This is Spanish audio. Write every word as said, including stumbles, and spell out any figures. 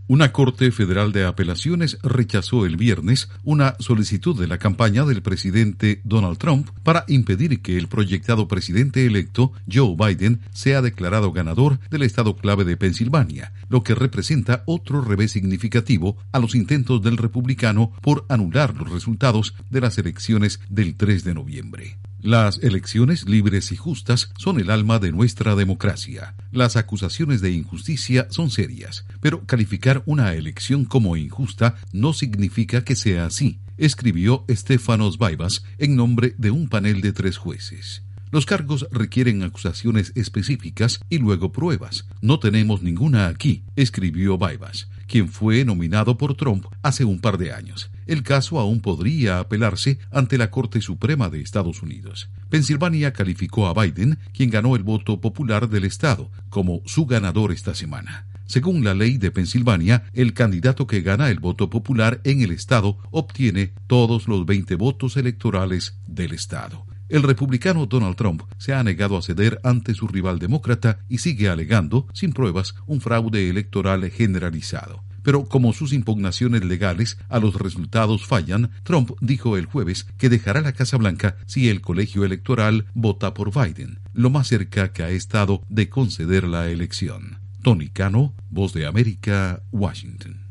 Una Corte Federal de Apelaciones rechazó el viernes una solicitud de la campaña del presidente Donald Trump para impedir que el proyectado presidente electo, Joe Biden, sea declarado ganador del estado clave de Pensilvania, lo que representa otro revés significativo a los intentos del republicano por anular los resultados de las elecciones del tres de noviembre. Las elecciones libres y justas son el alma de nuestra democracia. Las acusaciones de injusticia son serias, pero calificar una elección como injusta no significa que sea así, escribió Stefanos Vaivas en nombre de un panel de tres jueces. Los cargos requieren acusaciones específicas y luego pruebas. No tenemos ninguna aquí, escribió Vaivas, quien fue nominado por Trump hace un par de años. El caso aún podría apelarse ante la Corte Suprema de Estados Unidos. Pensilvania calificó a Biden, quien ganó el voto popular del estado, como su ganador esta semana. Según la ley de Pensilvania, el candidato que gana el voto popular en el estado obtiene todos los veinte votos electorales del estado. El republicano Donald Trump se ha negado a ceder ante su rival demócrata y sigue alegando, sin pruebas, un fraude electoral generalizado. Pero como sus impugnaciones legales a los resultados fallan, Trump dijo el jueves que dejará la Casa Blanca si el colegio electoral vota por Biden, lo más cerca que ha estado de conceder la elección. Tony Cano, Voz de América, Washington.